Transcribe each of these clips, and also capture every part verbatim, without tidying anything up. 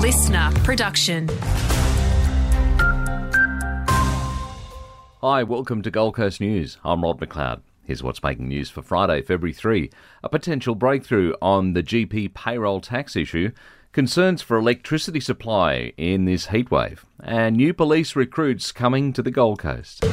listener production. Hi, welcome to Gold Coast News. I'm Rod McLeod. Here's what's making news for Friday, February third. A potential breakthrough on the G P payroll tax issue, concerns for electricity supply in this heatwave, and new police recruits coming to the Gold Coast.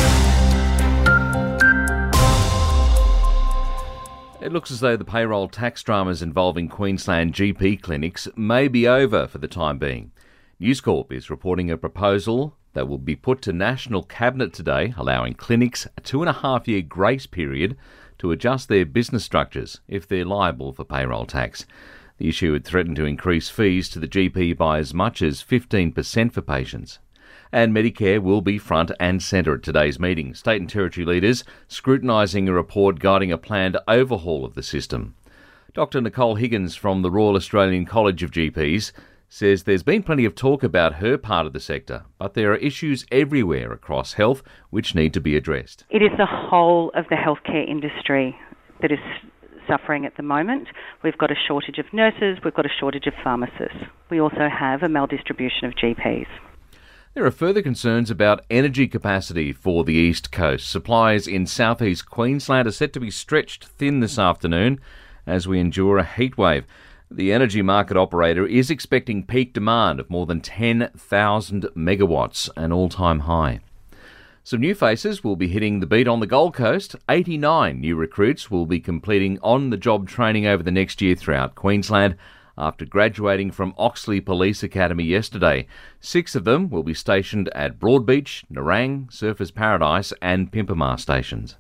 It looks as though the payroll tax dramas involving Queensland G P clinics may be over for the time being. News Corp is reporting a proposal that will be put to National Cabinet today, allowing clinics a two and a half year grace period to adjust their business structures if they're liable for payroll tax. The issue would threaten to increase fees to the G P by as much as fifteen percent for patients. And Medicare will be front and centre at today's meeting. State and territory leaders scrutinising a report guiding a planned overhaul of the system. Doctor Nicole Higgins from the Royal Australian College of G Ps says there's been plenty of talk about her part of the sector, but there are issues everywhere across health which need to be addressed. It is the whole of the healthcare industry that is suffering at the moment. We've got a shortage of nurses, we've got a shortage of pharmacists. We also have a maldistribution of G Ps. There are further concerns about energy capacity for the East Coast. Supplies in southeast Queensland are set to be stretched thin this afternoon as we endure a heatwave. The energy market operator is expecting peak demand of more than ten thousand megawatts, an all-time high. Some new faces will be hitting the beat on the Gold Coast. eighty-nine new recruits will be completing on-the-job training over the next year throughout Queensland after graduating from Oxley Police Academy yesterday. Six of them will be stationed at Broadbeach, Nerang, Surfers Paradise and Pimpamar stations.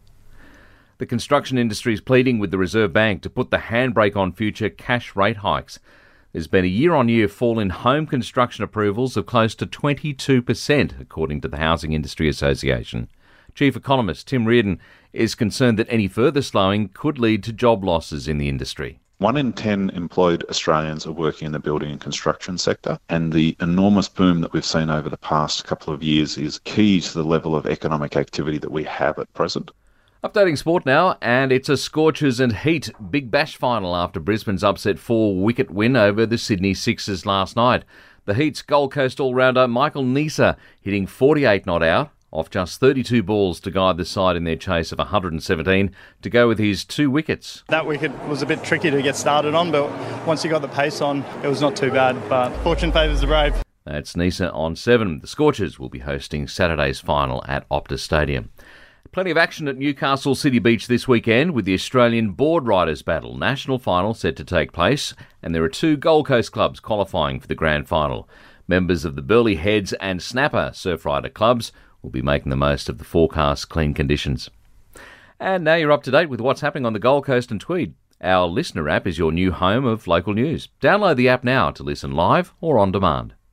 The construction industry is pleading with the Reserve Bank to put the handbrake on future cash rate hikes. There's been a year-on-year fall in home construction approvals of close to twenty-two percent, according to the Housing Industry Association. Chief Economist Tim Reardon is concerned that any further slowing could lead to job losses in the industry. One in ten employed Australians are working in the building and construction sector, and the enormous boom that we've seen over the past couple of years is key to the level of economic activity that we have at present. Updating sport now, and it's a Scorchers and Heat Big Bash final after Brisbane's upset four-wicket win over the Sydney Sixers last night. The Heat's Gold Coast all-rounder Michael Neser hitting forty-eight not out, off just thirty-two balls to guide the side in their chase of one hundred seventeen to go with his two wickets. That wicket was a bit tricky to get started on, but once you got the pace on, it was not too bad, but fortune favours the brave. That's Neser on seven. The Scorchers will be hosting Saturday's final at Optus Stadium. Plenty of action at Newcastle City Beach this weekend with the Australian Board Riders Battle. National final set to take place, and there are two Gold Coast clubs qualifying for the grand final. Members of the Burleigh Heads and Snapper Surf Rider clubs will be making the most of the forecast clean conditions. And now you're up to date with what's happening on the Gold Coast and Tweed. Our Listener app is your new home of local news. Download the app now to listen live or on demand.